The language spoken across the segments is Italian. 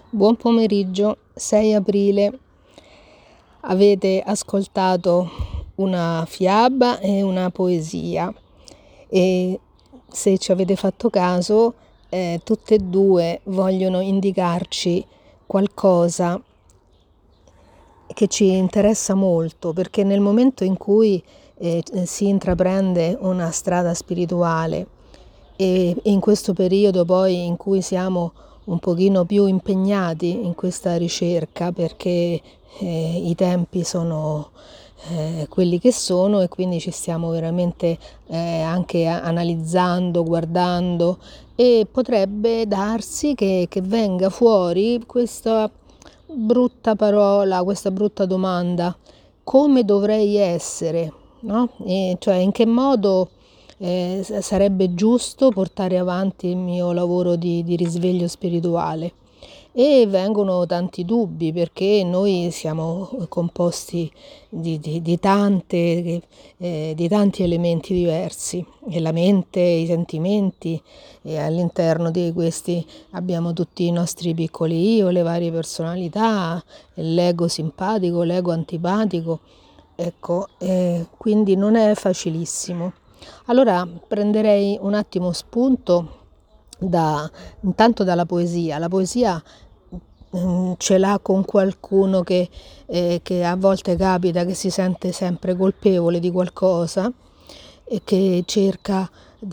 Buon pomeriggio, 6 aprile. Avete ascoltato una fiaba e una poesia e se ci avete fatto caso, tutte e due vogliono indicarci qualcosa che ci interessa molto, perché nel momento in cui si intraprende una strada spirituale e in questo periodo poi in cui siamo un pochino più impegnati in questa ricerca, perché i tempi sono quelli che sono e quindi ci stiamo veramente anche analizzando, guardando, e potrebbe darsi che venga fuori questa brutta parola, questa brutta domanda: come dovrei essere, no? Cioè in che modo sarebbe giusto portare avanti il mio lavoro di risveglio spirituale. E vengono tanti dubbi, perché noi siamo composti di tanti elementi diversi, e la mente, i sentimenti, e all'interno di questi abbiamo tutti i nostri piccoli io, le varie personalità, l'ego simpatico, l'ego antipatico, ecco, quindi non è facilissimo. Allora prenderei un attimo spunto intanto dalla poesia. La poesia ce l'ha con qualcuno che a volte capita che si sente sempre colpevole di qualcosa e che cerca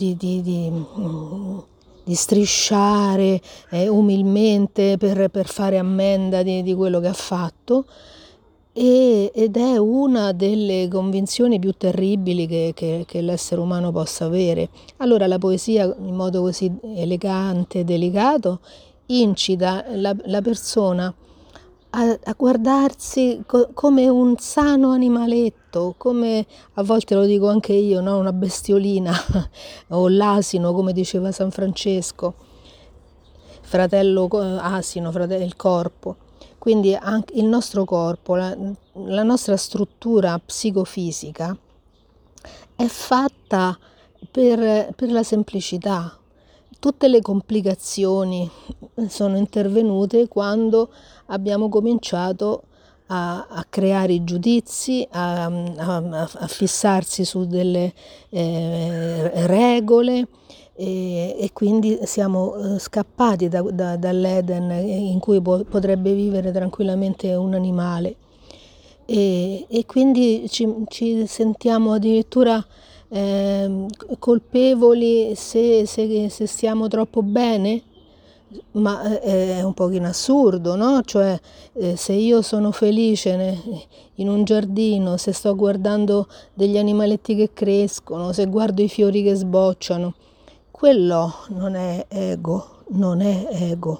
di strisciare umilmente per fare ammenda di quello che ha fatto. Ed è una delle convinzioni più terribili che l'essere umano possa avere. Allora la poesia, in modo così elegante e delicato, incita la persona a guardarsi come un sano animaletto, come a volte lo dico anche io, no? Una bestiolina o l'asino, come diceva San Francesco, fratello asino, il corpo. Quindi anche il nostro corpo, la nostra struttura psicofisica è fatta per la semplicità. Tutte le complicazioni sono intervenute quando abbiamo cominciato a creare i giudizi, a fissarsi su delle regole, e quindi siamo scappati dall'Eden in cui potrebbe vivere tranquillamente un animale, e quindi ci sentiamo addirittura colpevoli se stiamo troppo bene. Ma è un pochino assurdo, no? Cioè, se io sono felice in un giardino, se sto guardando degli animaletti che crescono, se guardo i fiori che sbocciano, quello non è ego, non è ego.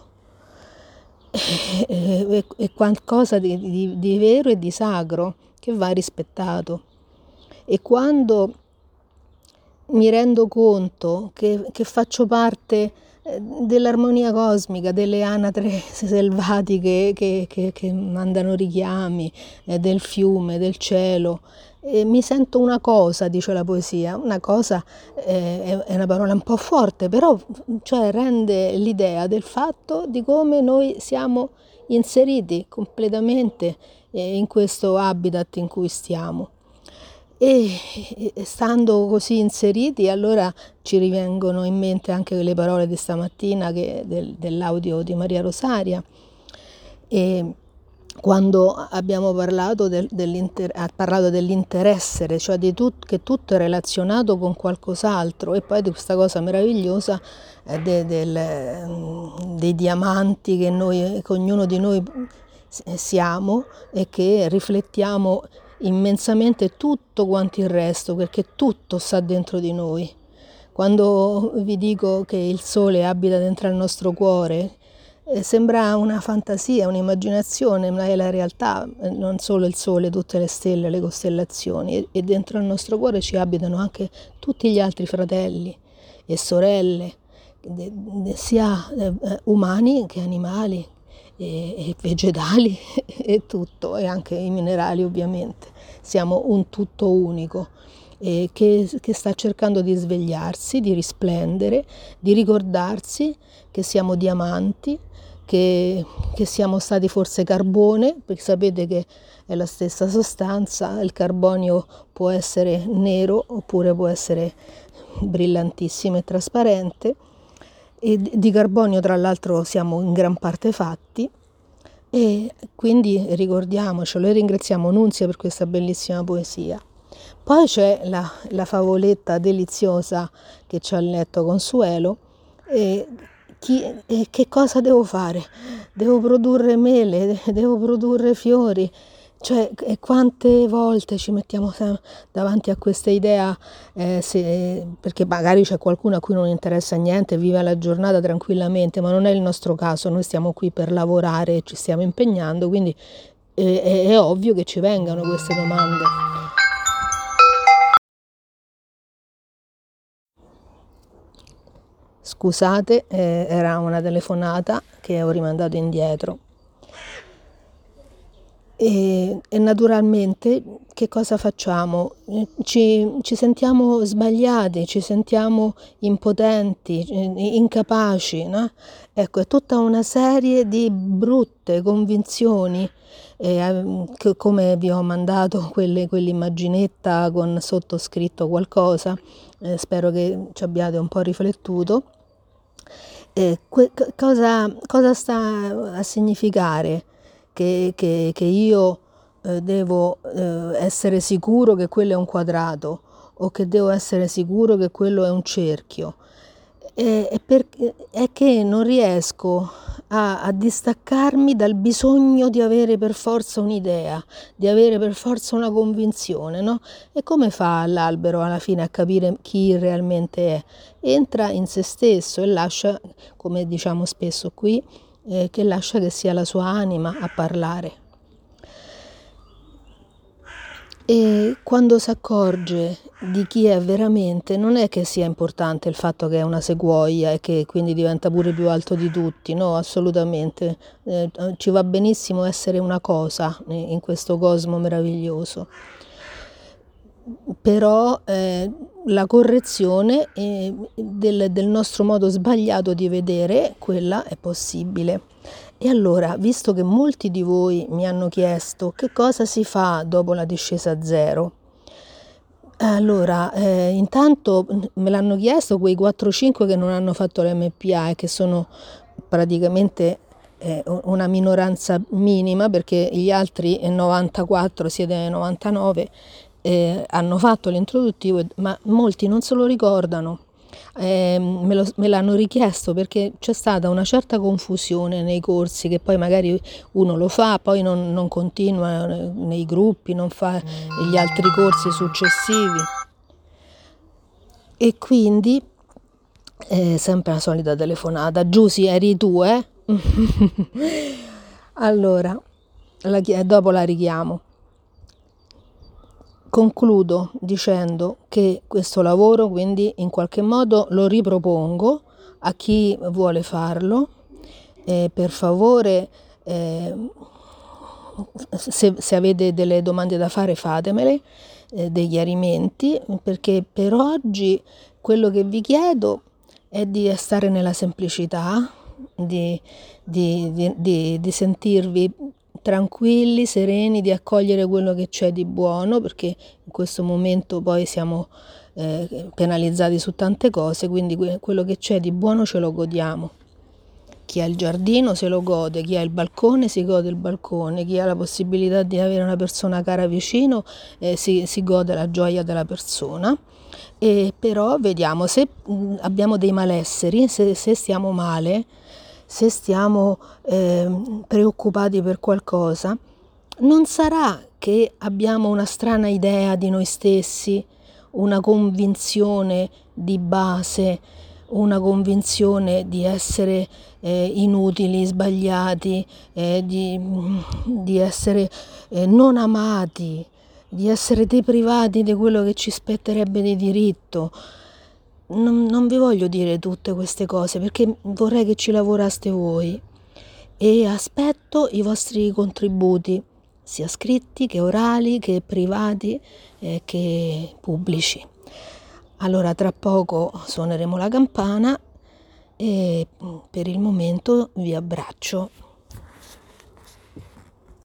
È qualcosa di vero e di sacro che va rispettato. E quando mi rendo conto che faccio parte dell'armonia cosmica, delle anatre selvatiche che mandano richiami, del fiume, del cielo, mi sento una cosa, dice la poesia. Una cosa è una parola un po' forte, però cioè rende l'idea del fatto di come noi siamo inseriti completamente in questo habitat in cui stiamo. E stando così inseriti, allora ci rivengono in mente anche le parole di stamattina dell'audio di Maria Rosaria, e quando abbiamo parlato ha parlato dell'interessere, cioè che tutto è relazionato con qualcos'altro, e poi di questa cosa meravigliosa dei diamanti che ognuno di noi siamo, e che riflettiamo immensamente tutto quanto il resto, perché tutto sta dentro di noi. Quando vi dico che il sole abita dentro il nostro cuore, sembra una fantasia, un'immaginazione, ma è la realtà. Non solo il sole, tutte le stelle, le costellazioni, e dentro il nostro cuore ci abitano anche tutti gli altri fratelli e sorelle, sia umani che animali e vegetali e tutto, e anche i minerali ovviamente. Siamo un tutto unico che sta cercando di svegliarsi, di risplendere, di ricordarsi che siamo diamanti, che siamo stati forse carbone, perché sapete che è la stessa sostanza, il carbonio può essere nero oppure può essere brillantissimo e trasparente, e di carbonio tra l'altro siamo in gran parte fatti, e quindi ricordiamocelo e ringraziamo Nunzia per questa bellissima poesia. Poi c'è la favoletta deliziosa che ci ha letto Consuelo. E che cosa devo fare? Devo produrre mele, devo produrre fiori. Cioè, e quante volte ci mettiamo davanti a questa idea, perché magari c'è qualcuno a cui non interessa niente, vive la giornata tranquillamente, ma non è il nostro caso, noi stiamo qui per lavorare, ci stiamo impegnando, quindi è ovvio che ci vengano queste domande. Scusate, era una telefonata che ho rimandato indietro. E naturalmente che cosa facciamo? Ci sentiamo sbagliati, ci sentiamo impotenti, incapaci, no? Ecco, è tutta una serie di brutte convinzioni, che come vi ho mandato quell'immaginetta con sottoscritto qualcosa, spero che ci abbiate un po' riflettuto. Cosa sta a significare? Che io devo essere sicuro che quello è un quadrato o che devo essere sicuro che quello è un cerchio. È che non riesco a distaccarmi dal bisogno di avere per forza un'idea, di avere per forza una convinzione, no? E come fa l'albero alla fine a capire chi realmente è? Entra in se stesso e lascia, come diciamo spesso qui, che lascia che sia la sua anima a parlare. E quando si accorge di chi è veramente, non è che sia importante il fatto che è una sequoia e che quindi diventa pure più alto di tutti, no, assolutamente. Ci va benissimo essere una cosa in questo cosmo meraviglioso. Però la correzione del nostro modo sbagliato di vedere, quella è possibile. E allora, visto che molti di voi mi hanno chiesto che cosa si fa dopo la discesa a zero, allora, intanto me l'hanno chiesto quei 4-5 che non hanno fatto l'MPA e che sono praticamente una minoranza minima, perché gli altri 94, siete 99, hanno fatto l'introduttivo, ma molti non se lo ricordano. Me l'hanno richiesto perché c'è stata una certa confusione nei corsi, che poi magari uno lo fa, poi non continua nei gruppi, non fa gli altri corsi successivi. E quindi, sempre la solita telefonata, Giusy, eri tu, eh? Allora, dopo la richiamo. Concludo dicendo che questo lavoro quindi in qualche modo lo ripropongo a chi vuole farlo. Per favore, se avete delle domande da fare, fatemele, dei chiarimenti, perché per oggi quello che vi chiedo è di stare nella semplicità, di sentirvi tranquilli, sereni, di accogliere quello che c'è di buono, perché in questo momento poi siamo penalizzati su tante cose, quindi quello che c'è di buono ce lo godiamo. Chi ha il giardino se lo gode, chi ha il balcone si gode il balcone, chi ha la possibilità di avere una persona cara vicino si gode la gioia della persona. Però vediamo, se abbiamo dei malesseri, se stiamo male, se stiamo preoccupati per qualcosa, non sarà che abbiamo una strana idea di noi stessi, una convinzione di base, una convinzione di essere inutili, sbagliati, di essere non amati, di essere deprivati di quello che ci spetterebbe di diritto. Non vi voglio dire tutte queste cose perché vorrei che ci lavoraste voi e aspetto i vostri contributi, sia scritti che orali che privati che pubblici. Allora tra poco suoneremo la campana e per il momento vi abbraccio.